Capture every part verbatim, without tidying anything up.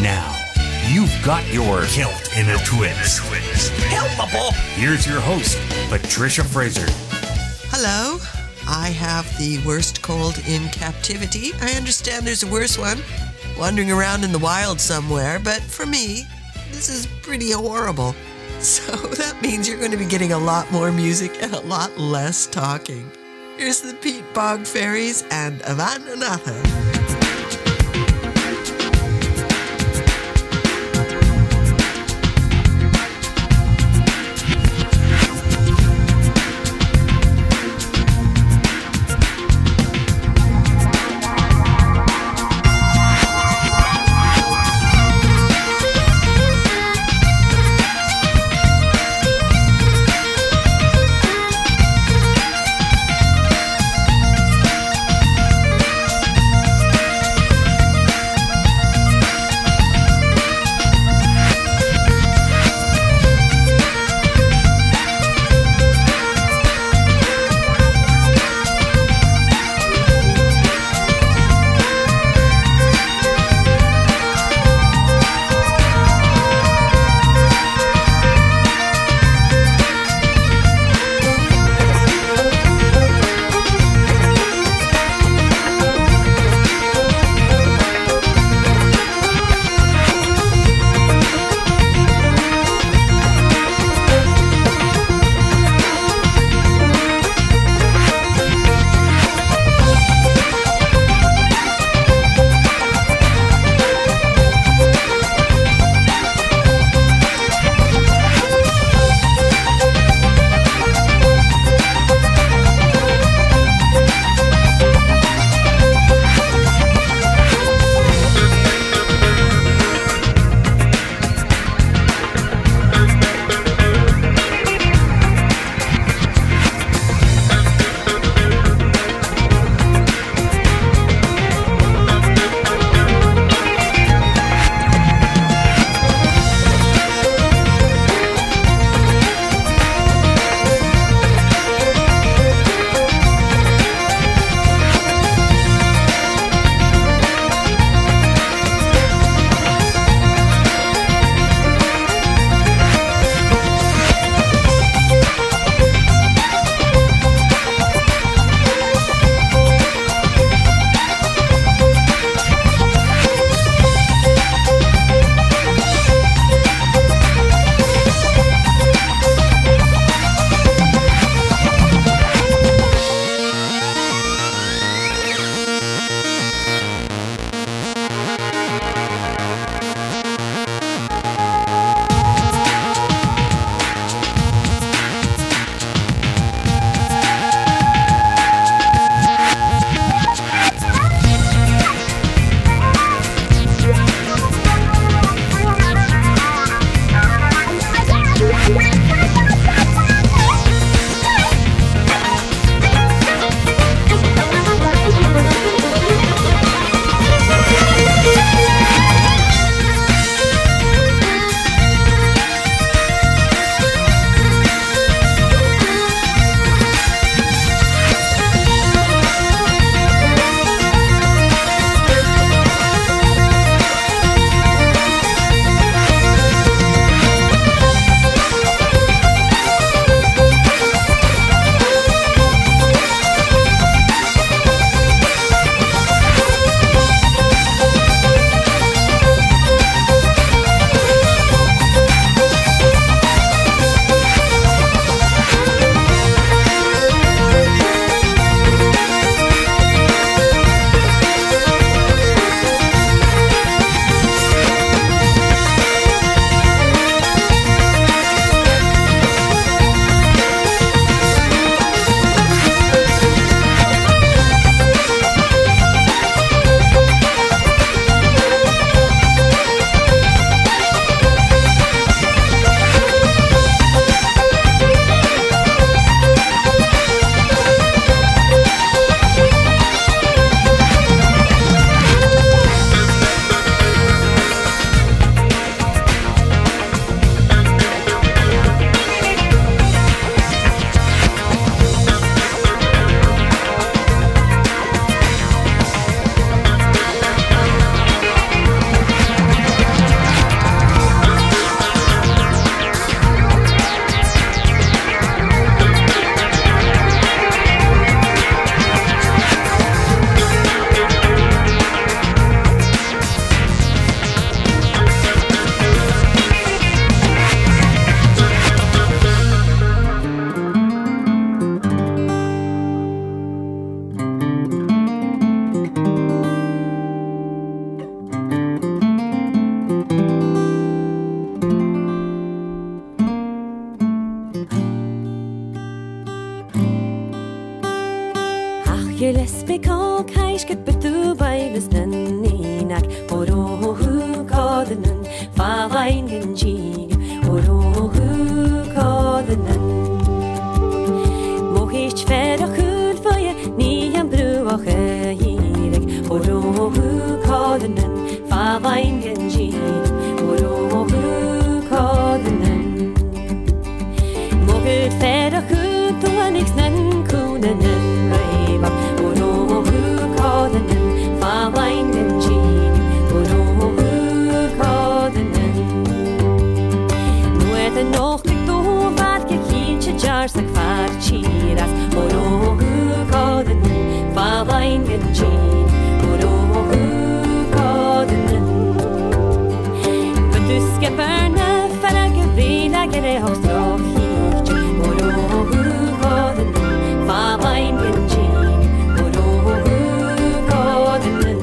Now, you've got your kilt in a twist. Helpable. Here's your host, Patricia Fraser. Hello. I have the worst cold in captivity. I understand there's a worse one, wandering around in the wild somewhere, but for me, this is pretty horrible. So that means you're going to be getting a lot more music and a lot less talking. Here's the Pete Bog Fairies and Avananatha. Biko kaishket betu bailes naninak Orohu kodanan Favain genjig Orohu kodanan Mohich verder goed voor je Niet aan bruache hierik Orohu kodanan Favain genjig Orohu kodanan Mohich verder goed Toen niks nan koedanan Nog ik doe wat ik hieltje jars ik vaart chiras Orohu kodanen Favain genjin Orohu kodanen Beduske berne Farage vrila gere hostrok hieltje Orohu kodanen Favain genjin Orohu kodanen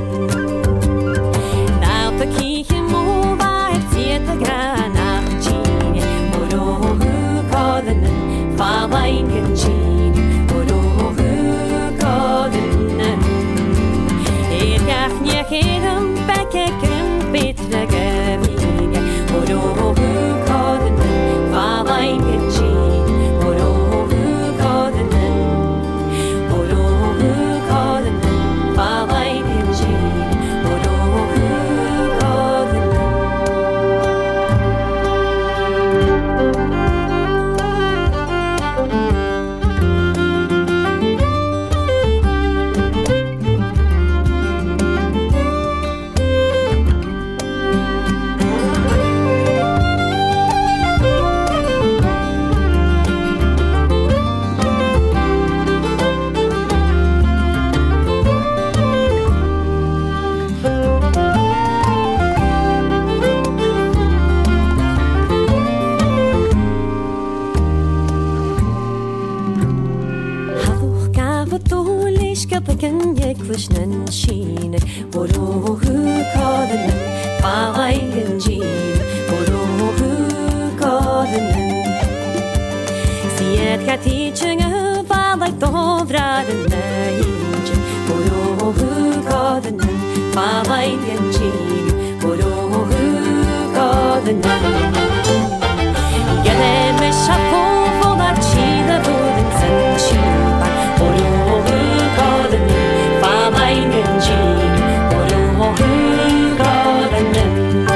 Nou verkiegen mo waar het ziet de grana Favain genjin Orohu kodanen Er gach njekeren Bekeken betre gevige Orohu kodanen Favain genjin Orohu kodanen Orohu kodanen Favain genjin Orohu kodanen Kan je kwishnen shine Orohu kodanen Favain genjin Orohu kodanen Siet katitjenge Valak dovraren neintje Orohu kodanen Favain genjin Orohu kodanen Gelen me chapo Volat chile Voden sen chipa Orohu Favain genjin Orohu kodanen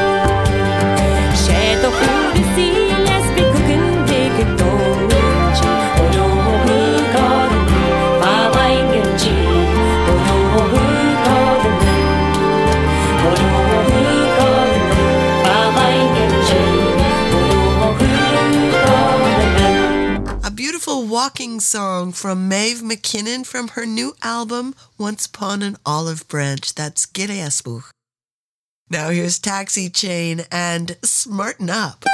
Sheto hudisi lesbi kuken deke dominji Orohu kodanen Favain genjin Orohu kodanen Orohu kodanen Favain genjin Orohu kodanen A beautiful walking song from Maeve McKinnon from her new album, Once Upon an Olive Branch. That's Gireasbuch. Now here's Taxi Chain and Smarten Up.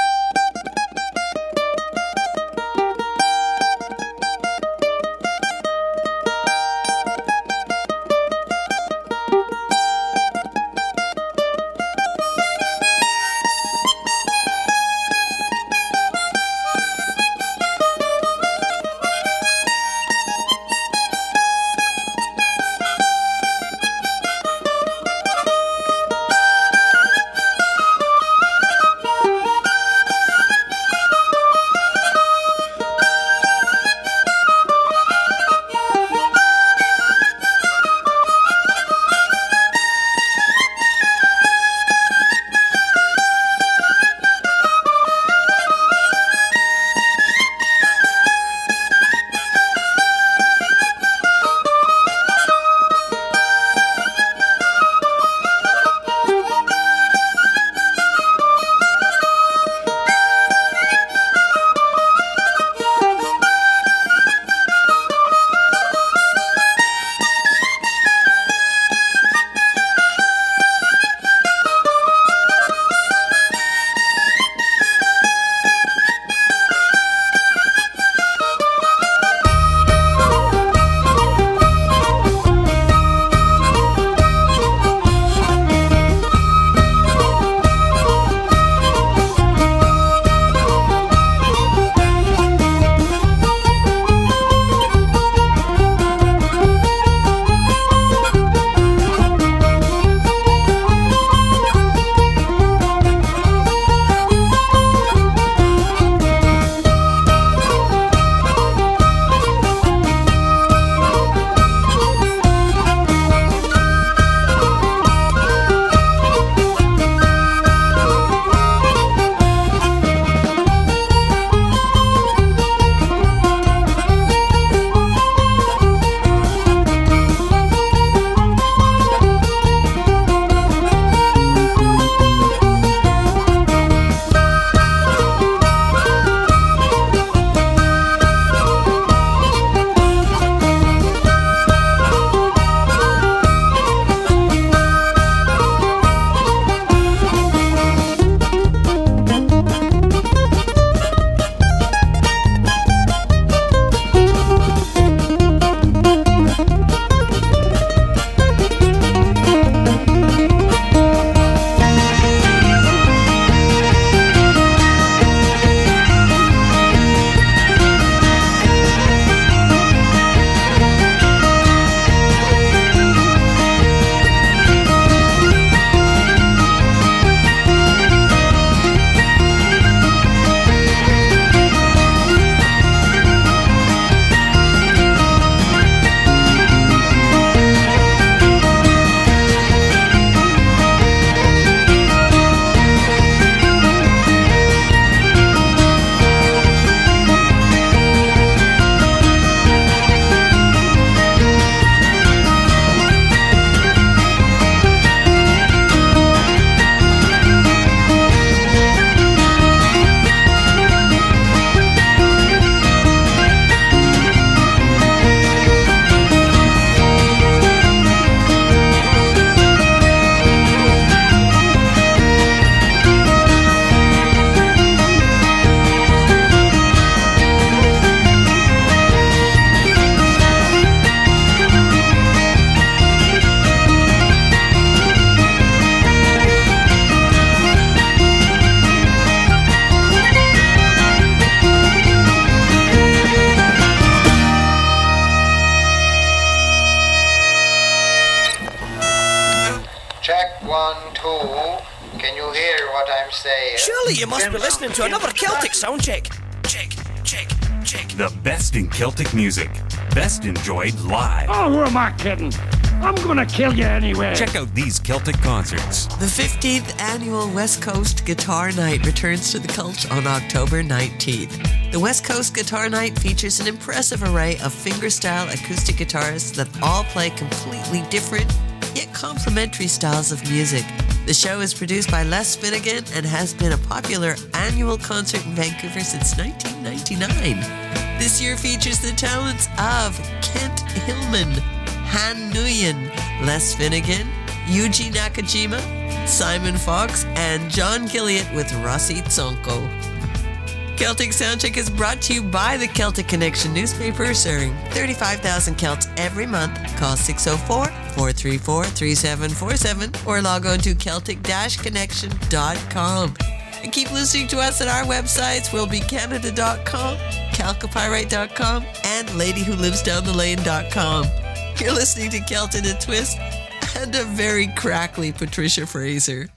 Can you hear what I'm saying? Surely you must be listening to another Celtic sound check. Check, check, check. The best in Celtic music. Best enjoyed live. Oh, who am I kidding? I'm gonna kill you anyway. Check out these Celtic concerts. The fifteenth annual West Coast Guitar Night returns to the Cult on October nineteenth. The West Coast Guitar Night features an impressive array of fingerstyle acoustic guitarists that all play completely different yet complementary styles of music. The show is produced by Les Finnegan and has been a popular annual concert in Vancouver since nineteen ninety-nine. This year features the talents of Kent Hillman, Han Nguyen, Les Finnegan, Yuji Nakajima, Simon Fox, and John Gilliott with Rossi Tsonko. Celtic Soundcheck is brought to you by the Celtic Connection newspaper, serving thirty-five thousand Celts every month. Call six oh four, four three four, three seven four seven or log on to celtic dash connection dot com. And keep listening to us at our websites, will be canada dot com, calcopyrite dot com, and lady who lives down the lane dot com. You're listening to Celt in a Twist and a very crackly Patricia Fraser.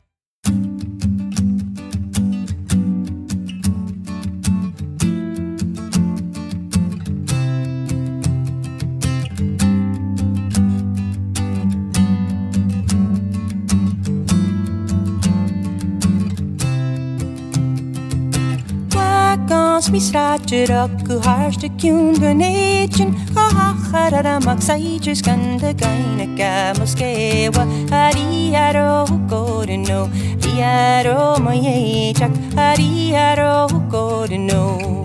Mis rátir acu háiste ciún go néitin go hachar ar amach saidir gan de gaine gamas céha harí aró górin nó rí aró ma héideach harí aró górin nó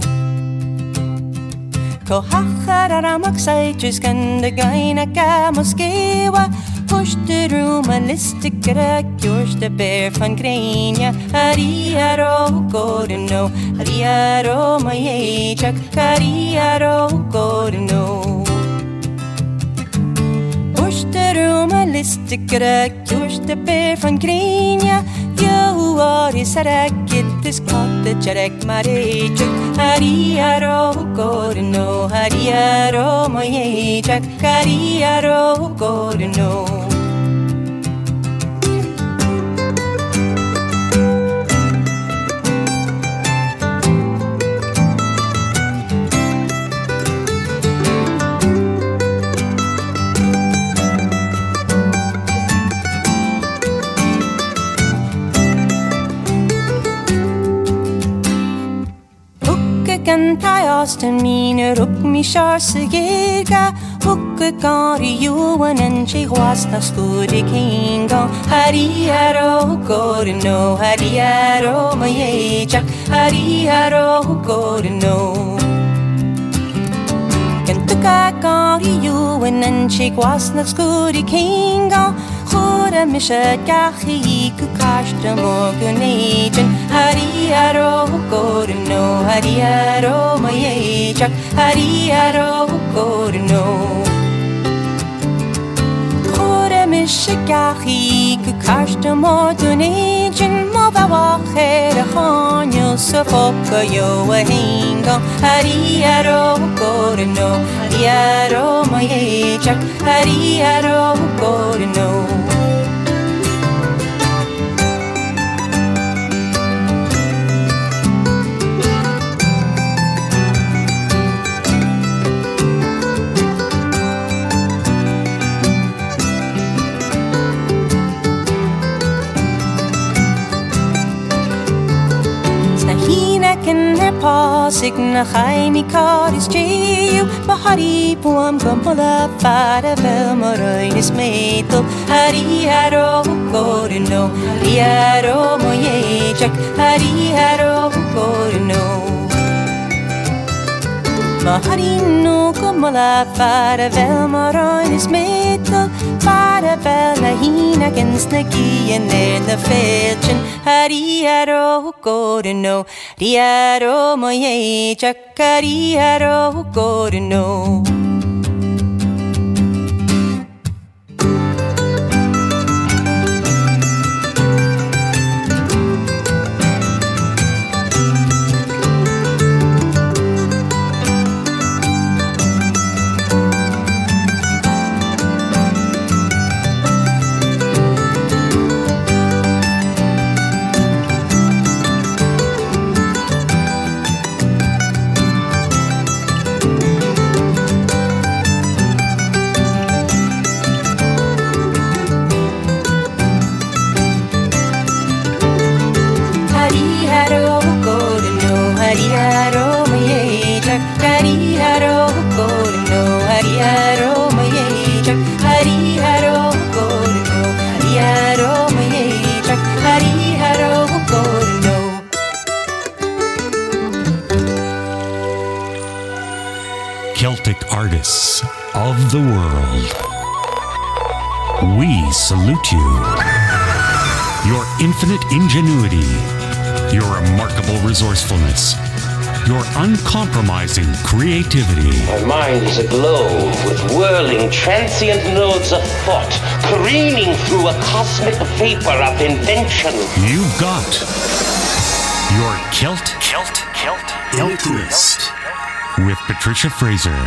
go hachar ar amach saidir gan de gaine gamas céha push the room and listig gra kjurs the bear van grenia ariaro godno ariaro my ejak ariaro godno push the room and listig gra kjurs the bear van grenia you are is a kid this cottage jarek marriage ariaro godno ariaro my ejak ariaro godno Austin mina rup mi charse gega hukka gari yuan and she was na skudi kingo hariaro godno hariaro my ejak hariaro godno kentuka gari yuan and she was na skudi kingo Chora misha gachi ku kashta morgan agent hariaro godno hariaro my ejak hariaro godno Chora misha gachi ku kashta morgan agent mo bawa khere khanyo so foka yo a hingo hariaro godno hariaro my ejak hariaro godno Can her pasig na chaimi caris jiu bahari buam gumbola fara vel moroin is metal hari haro godno hari haro mo ejak hari haro godno bahari no gumbola fara vel moroin is metal fara vel na hina against the key and there the fetchin hari haro godno Riaro moye chakariaro godno the world. We salute you. Your infinite ingenuity, your remarkable resourcefulness, your uncompromising creativity. My mind is aglow with whirling, transient nodes of thought, careening through a cosmic vapor of invention. You've got your Kilt, Kilt, Kilt, Kilt Twist with Patricia Fraser.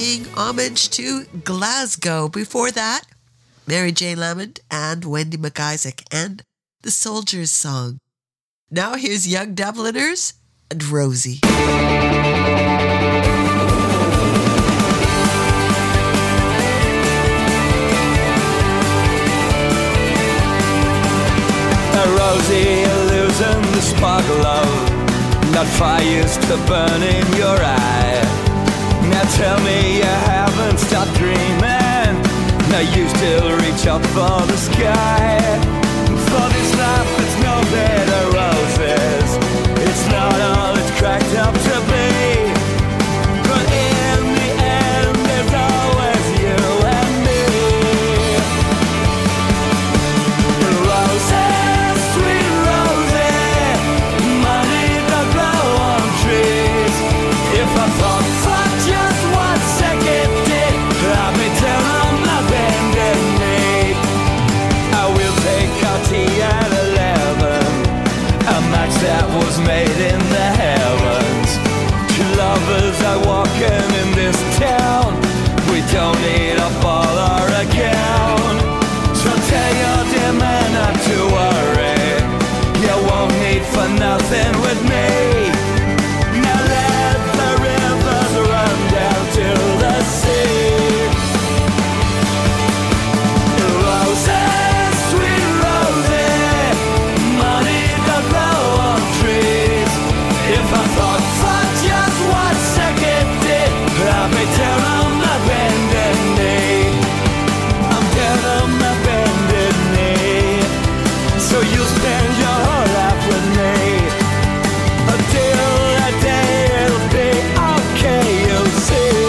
paying homage to Glasgow. Before that, Mary J. Lamond and Wendy McIsaac and The Soldier's Song. Now here's Young Dubliners and Rosie. Rosie, losing the spark of love. That fire used to burn in your eye. Now tell me you haven't stopped dreaming. Now you still reach up for the sky. For this life it's no bed of roses. It's not all it's cracked up to be. But in the end there's always you and me. Roses, if I thought for just one second did, I'd be down on my bended knee. I will take our tea at eleven, a match that was made in the heavens. Two lovers are walking in this town. We don't need a ball or a gown. So tell your dear man not to worry. You won't need for nothing with me. To the sea. Roses, sweet roses, money that grow on trees. If I thought for just one second did, I'd be down on my bended knee. I'm down on my bended knee. So you spend your whole life with me until that day it'll be okay, you'll see.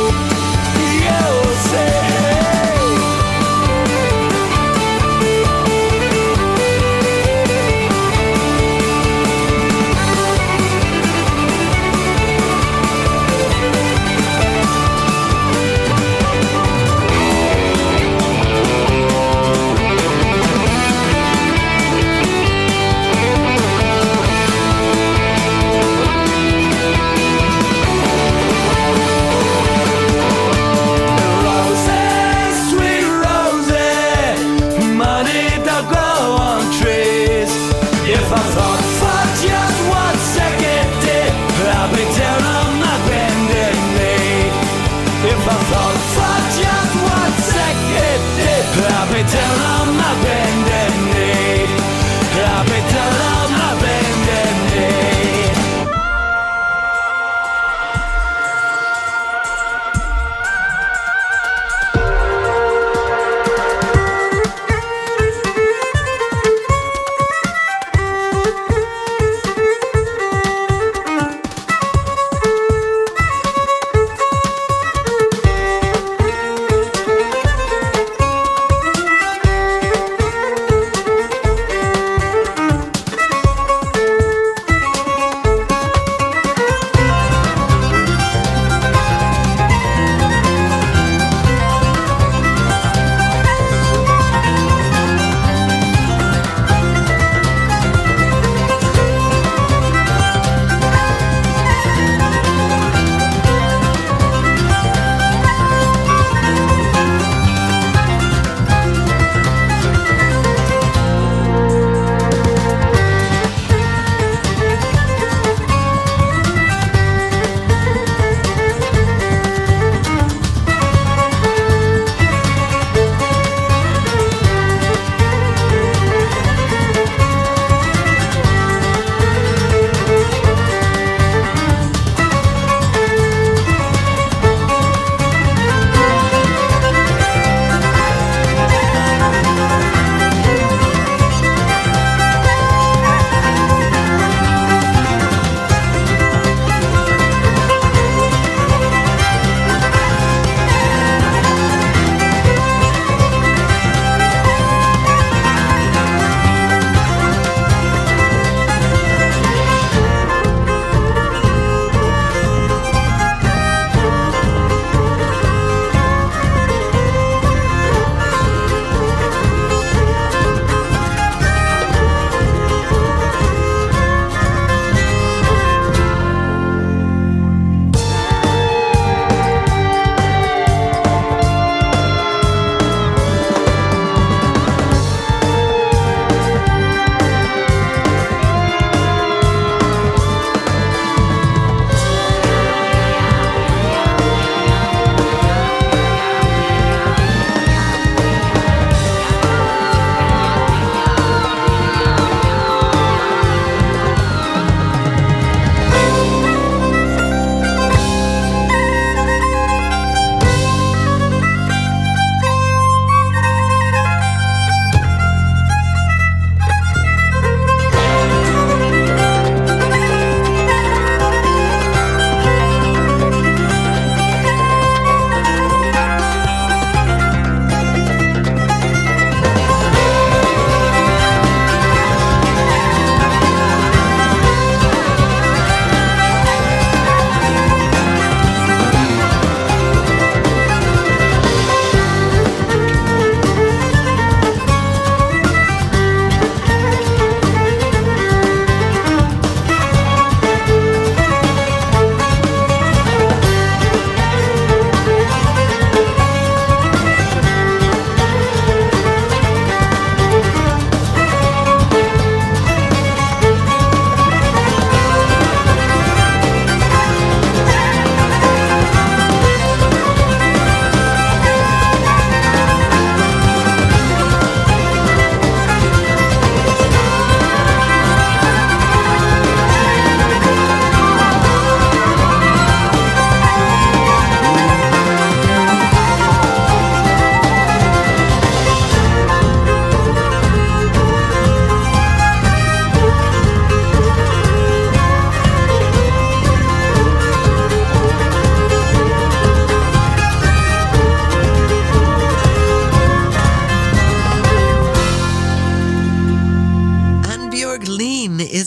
If I thought for just one second did, I'd be down on my bended knee. If I thought for just one second did, I'd be down on my bended knee. I'd be down on my bended knee.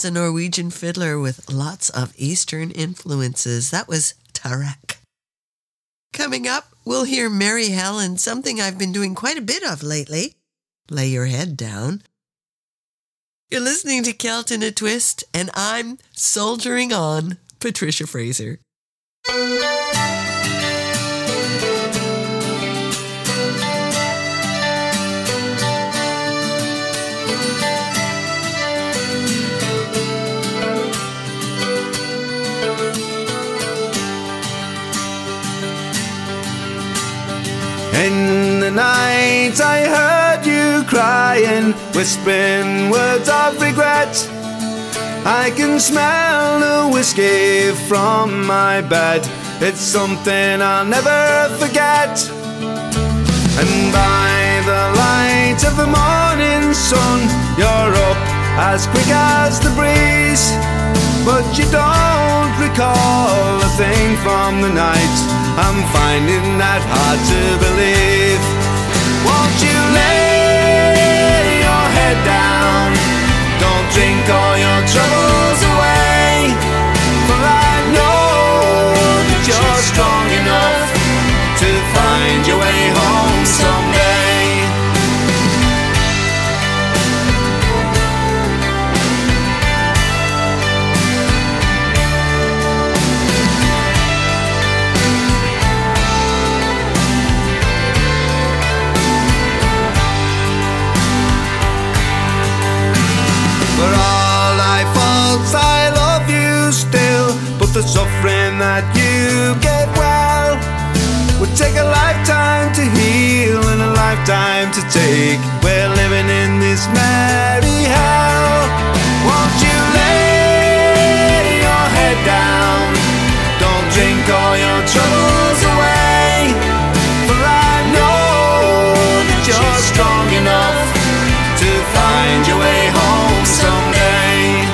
was a Norwegian fiddler with lots of Eastern influences. That was Tarek. Coming up, we'll hear Mary Helen, something I've been doing quite a bit of lately. Lay your head down. You're listening to Celt in a Twist, and I'm soldiering on, Patricia Fraser. In the night I heard you crying, whispering words of regret. I can smell the whiskey from my bed. It's something I'll never forget. And by the light of the morning sun, you're up as quick as the breeze, but you don't recall a thing from the night. I'm finding that hard to believe. Won't you lay your head down? Don't drink all your troubles away, for I know that you're strong enough to find your way home someday. For all thy faults I love you still, but the suffering that you get well would take a lifetime to heal and a lifetime to take. We're living in this merry hell. Won't you lay your head down? Don't drink all your troubles away, for I know that you're strong enough to find your way home someday.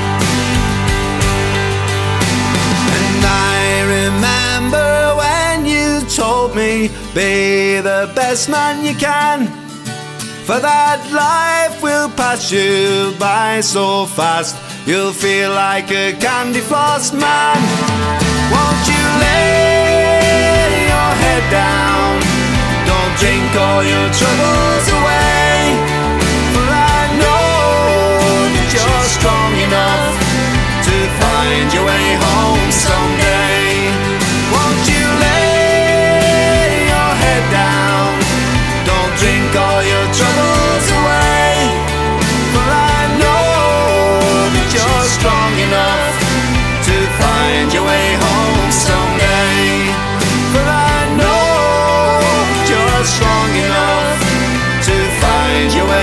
And I remember when you told me, be the best man you can, for that life will pass you by so fast, you'll feel like a candy floss man. Won't you lay your head down? Don't drink all your troubles away, for I know that you're strong enough to find your way home someday. Won't you lay your head down? Don't drink all your troubles away, for I know that you're strong enough to find your way home someday. For I know that you're strong enough to find your way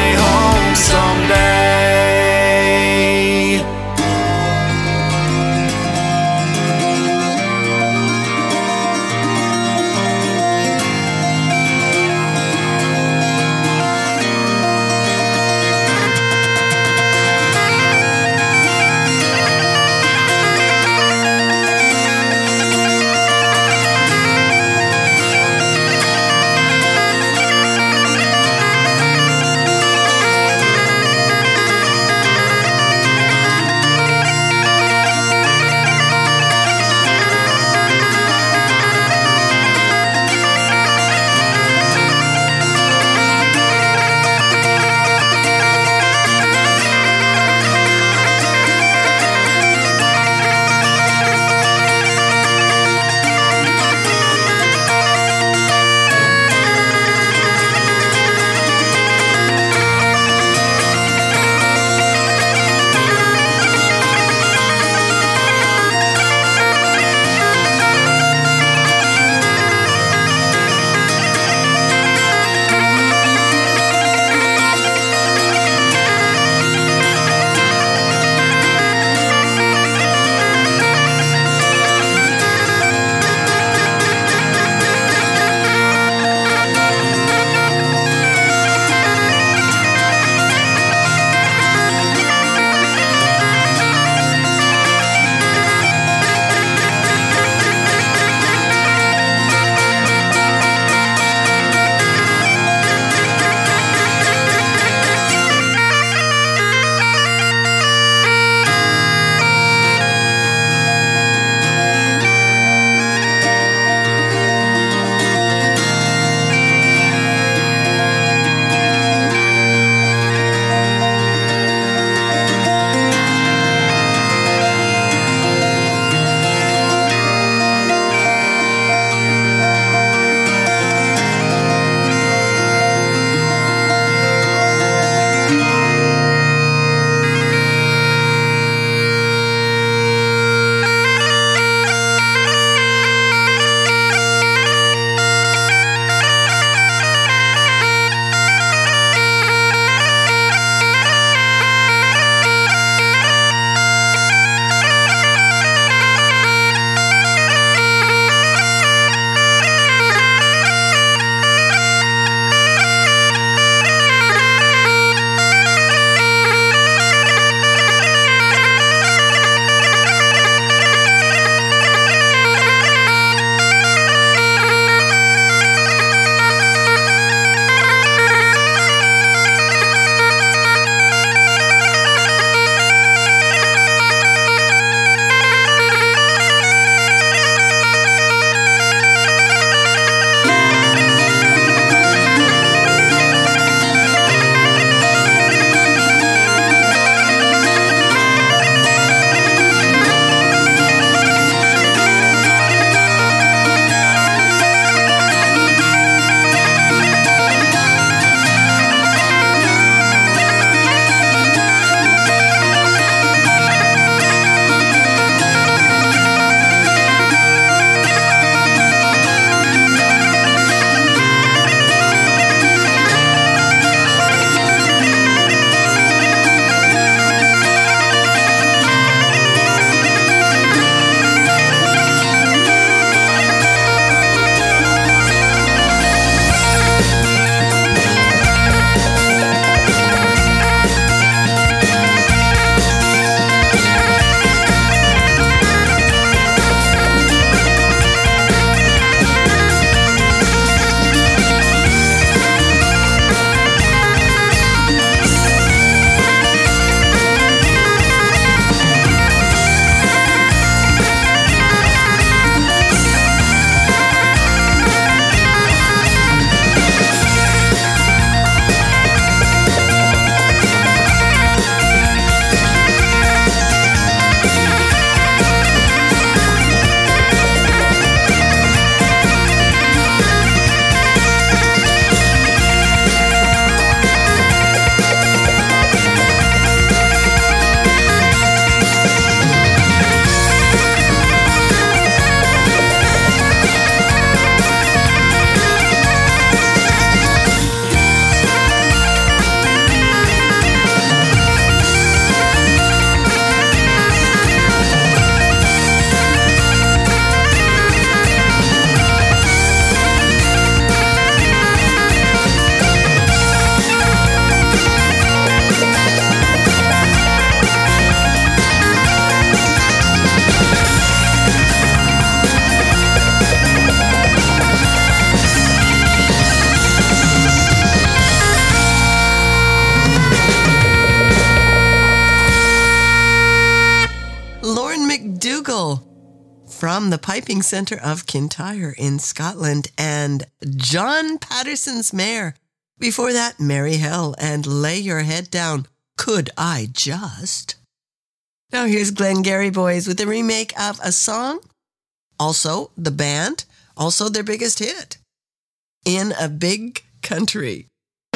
from the Piping Centre of Kintyre in Scotland, and John Patterson's Mare. Before that, Merry Hell and Lay Your Head Down. Could I just? Now here's Glengarry Boys with a remake of a song. Also, the band, also their biggest hit, In a Big Country.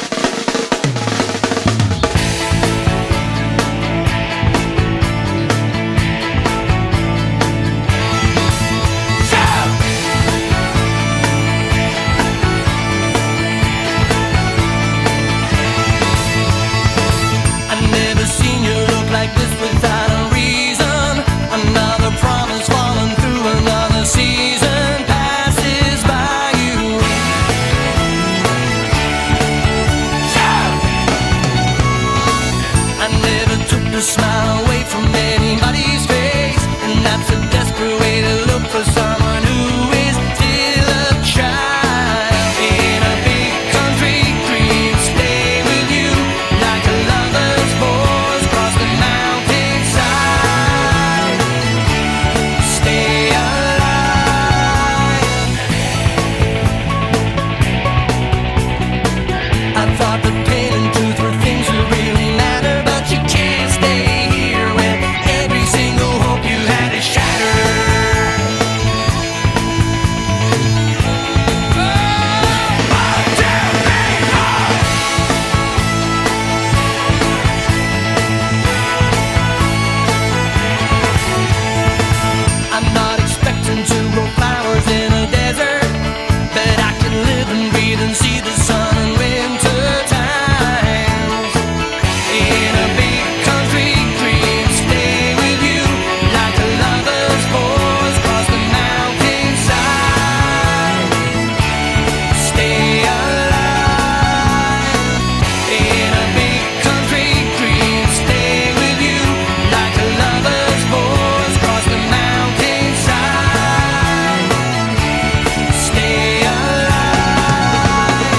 Like this without a reason. Another promise falling through, another season passes by you. I never took the smile away from anybody's face, and that's a desperate way to look for someone who is still a child. In a big country, dreams stay with you like a lover's voice across the mountainside. Stay alive. I thought that pain and truth were things that really matter, but you can't stay here when every single hope you had is shattered. I'm not expecting to grow flowers in a desert, but I can live and breathe and see the sun in winter times. In a big country, dreams stay with you like a lover's voice across the mountainside. Stay alive. In a big country, dreams stay with you like a lover's voice across the mountainside. Stay alive.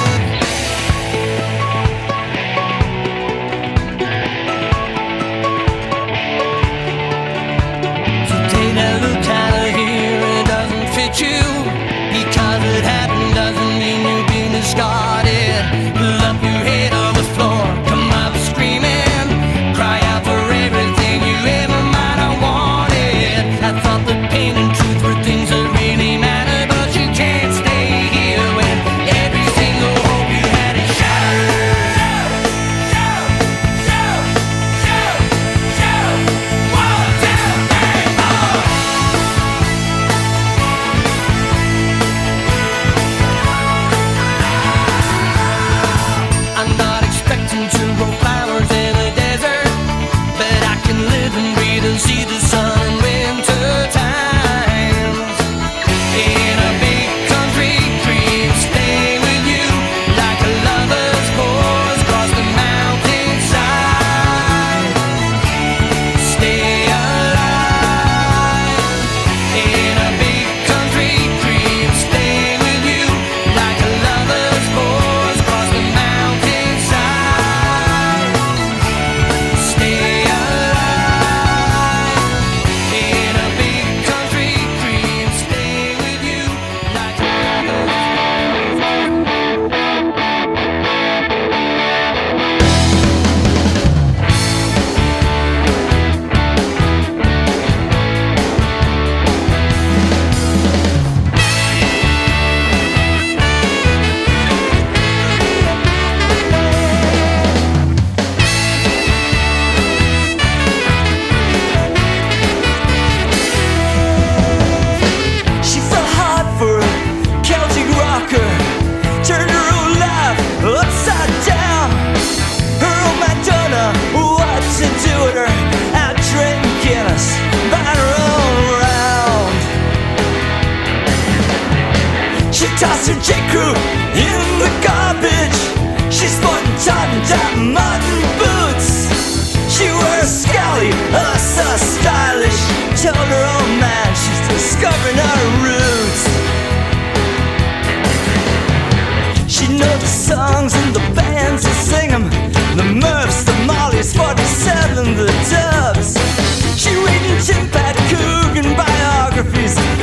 So take that look out of here, it doesn't fit you. Because it happened doesn't mean you've been discarded. Pull up your head on the floor, come up screaming, cry out for everything you ever might have wanted. I thought that pain and truth were things that really matter, but you can't stay here when every single hope you had is shattered. One, two, three, four. I'm not expecting to grow flowers in a desert, but I can live and breathe and see the sun in winter times. In a big country, dreams stay with you like a lover's voice across the mountainside. Stay alive. In a big country, dreams stay with you like a lover's voice across the mountainside. Stay alive. In a big country, dreams stay with you like a lover's She fell hard for a Celtic rocker, turned her own life upside down. Her old Madonna, what to do with her? Out drinking Guinness, buying her own round. She tossed her J. Crew in the garbage. She's sporting turned-up mutton boots. She wears scally, oh so stylish. Told her old man she's discovering her roots. She knows the songs and the bands that sing them, the Murphs, the Mollies, forty-seven, the Dubs. She reading Tim Pat Coogan biographies,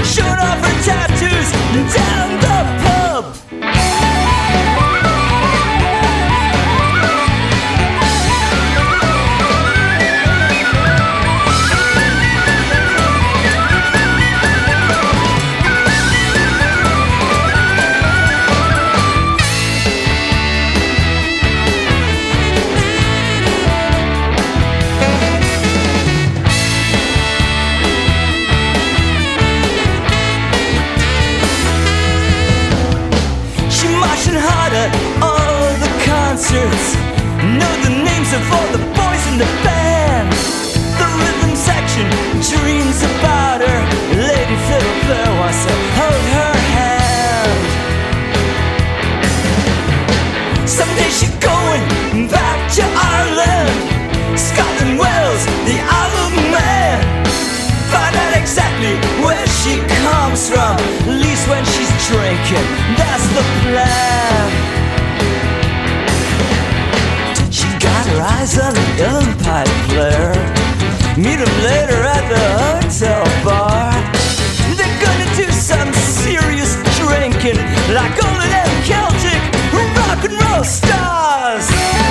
drinking, that's the plan. She got her eyes on the young pipe player. Meet him later at the hotel bar. They're gonna do some serious drinking, like only them Celtic rock and roll stars.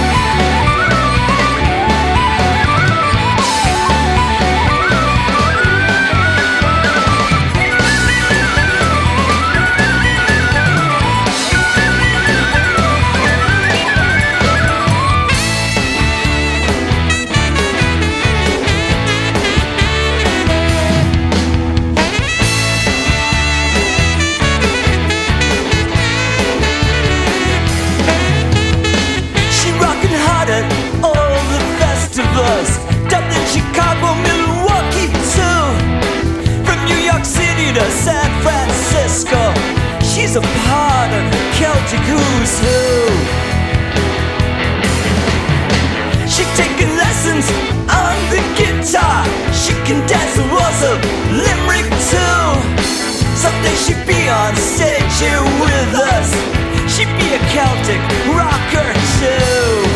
Dubbed in Chicago, Milwaukee too. From New York City to San Francisco, she's a part of the Celtic who's who. She's taking lessons on the guitar. She can dance the waltz of Limerick too. Someday she'd be on stage here with us. She'd be a Celtic rocker too.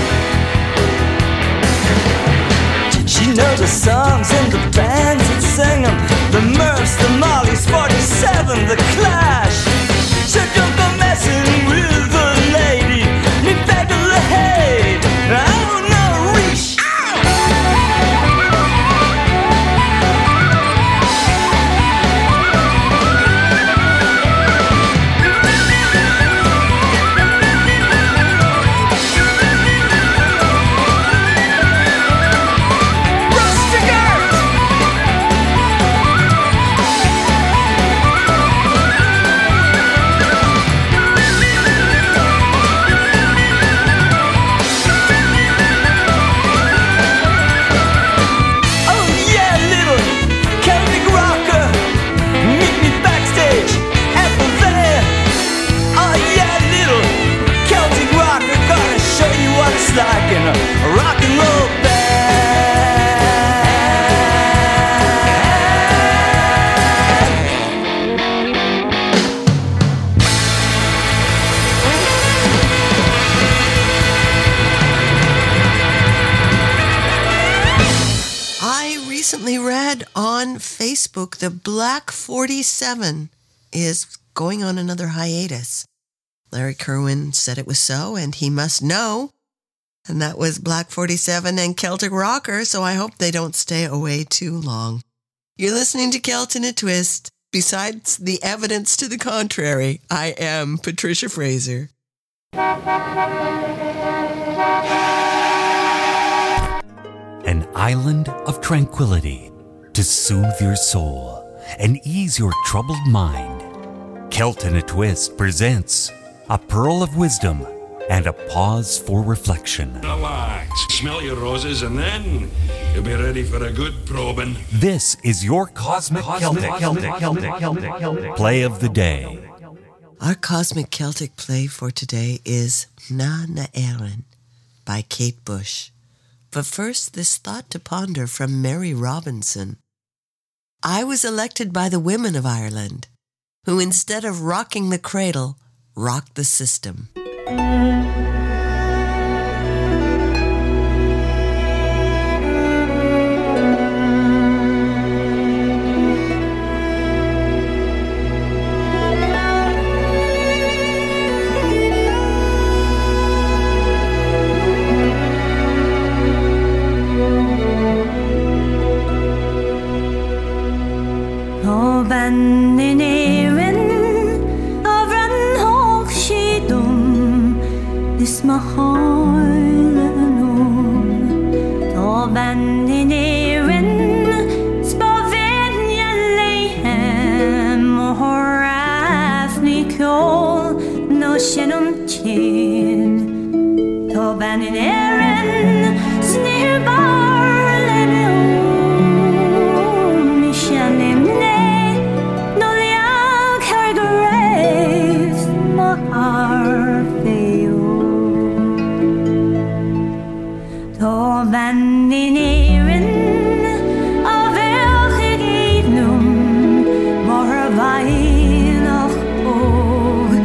She knows the songs and the bands that sing them. The Murphs, the Mollies, forty-seven, the Clash. So don't go messing with the lady. Ni bagel hey, oh no, reach. Like in a rock and roll I recently read on Facebook the Black forty-seven is going on another hiatus. Larry Kerwin said it was so, and he must know. And that was Black forty-seven and Celtic Rocker, so I hope they don't stay away too long. You're listening to Celt in a Twist. Besides the evidence to the contrary, I am Patricia Fraser. An island of tranquility to soothe your soul and ease your troubled mind. Celt in a Twist presents a pearl of wisdom and a pause for reflection. Relax, smell your roses, and then you'll be ready for a good probing. This is your Cosmic, Cosmic Celtic, Celtic, Celtic, Celtic, Celtic play of the day. Our Cosmic Celtic play for today is Na Na Éireann by Kate Bush. But first, this thought to ponder from Mary Robinson. I was elected by the women of Ireland, who instead of rocking the cradle, rocked the system. Oh, ban in Éireann, of ran hog she dum, this my heart alone. Oh, ban in Éireann, spaven ye leihem, or afni kjol, no shenum chin. Oh, ban in Éireann, snir bar lene mi shanim ne. Van in Éireann, of elke evenum, maar wij nog oog,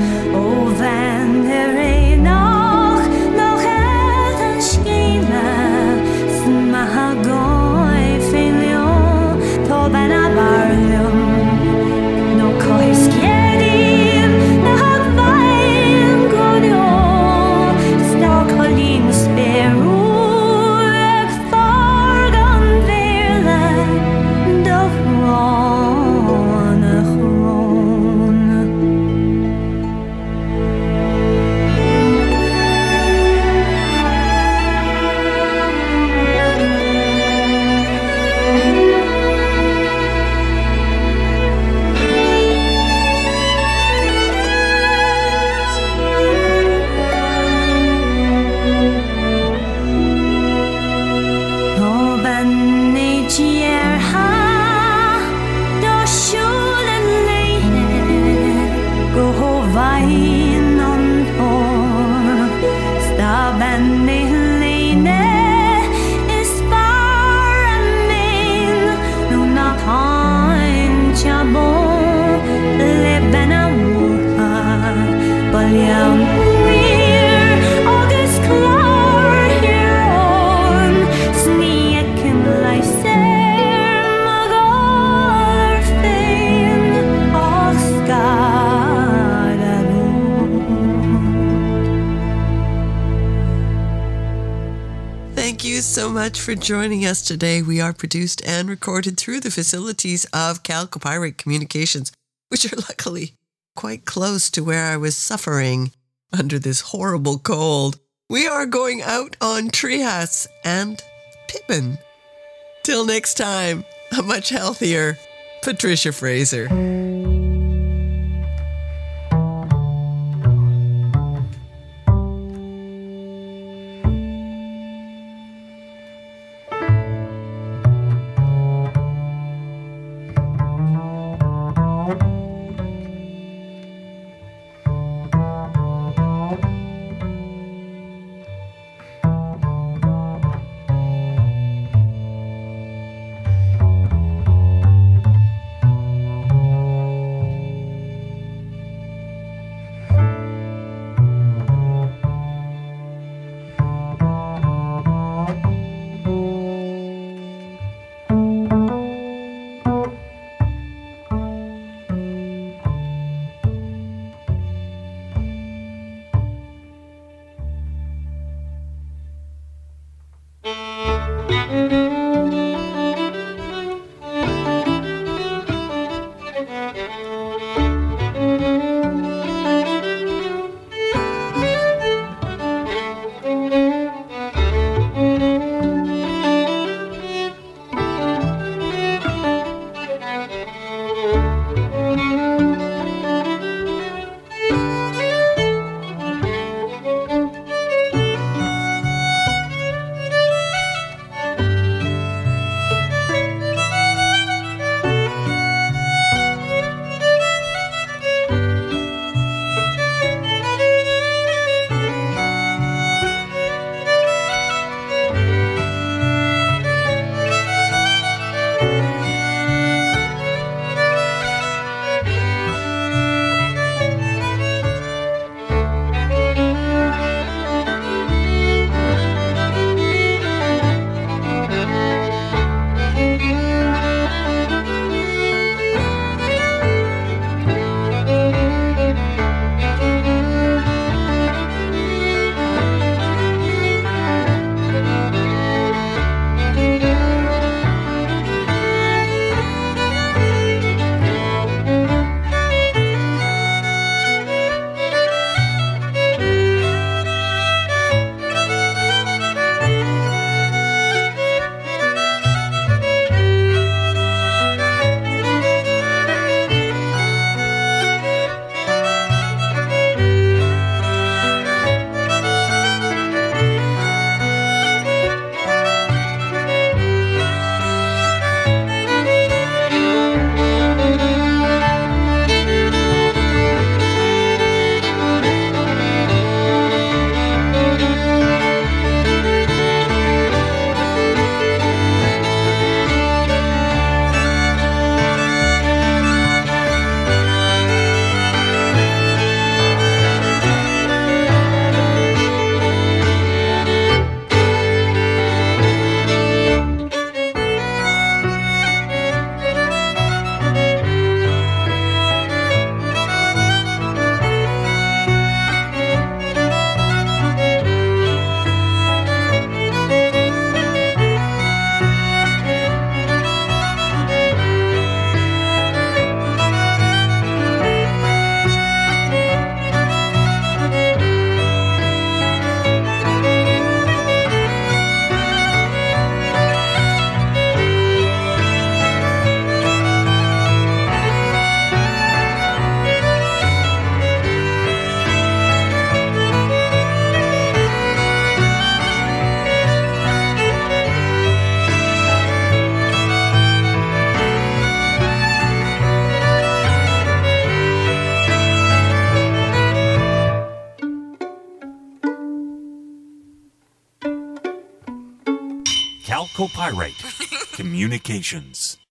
much for joining us today. We are produced and recorded through the facilities of Calcopyrite Communications, which are luckily quite close to where I was suffering under this horrible cold. We are going out on Trias and Pippin. Till next time, a much healthier Patricia Fraser. Calcopyrite Communications.